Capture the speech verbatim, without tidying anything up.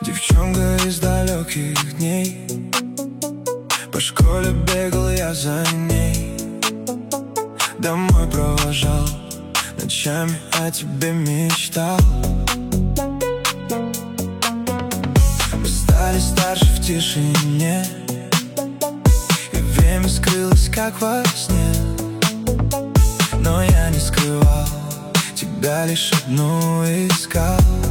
Девчонка из далеких дней, по школе бегал я за ней, домой провожал, ночами о тебе мечтал. Мы стали старше в тишине, и время скрылось, как во сне. Но я не скрывал, тебя лишь одну искал.